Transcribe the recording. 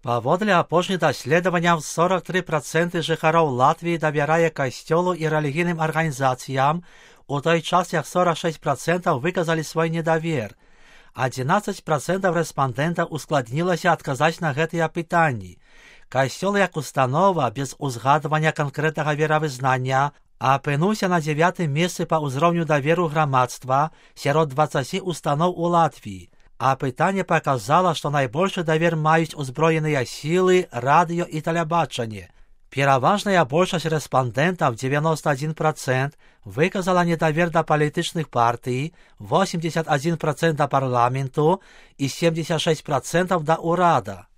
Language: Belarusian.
Паводле апошніх даследаванняў 43% жыхароў Латвіі давярае касцёлу і рэлігійным арганізацыям, у той час як 46% выказалі свой недавер. 11% рэспандэнтаў ускладнілася адказаць на гэтыя пытанні. Касцёл як установа без узгадвання канкрэтнага веравызнання апынуўся на 9-м месцы па ўзроўню даверу грамадства сярод 20 устаноў у Латвіі. А пытанне паказала, што найбольшы давер маюць узброеныя сілы, радыё і тэлебачанне. Пераважная большасць рэспандэнтаў, 91%, выказала недавер да палітычных партый, 81% да парламенту і 76% да ўрада.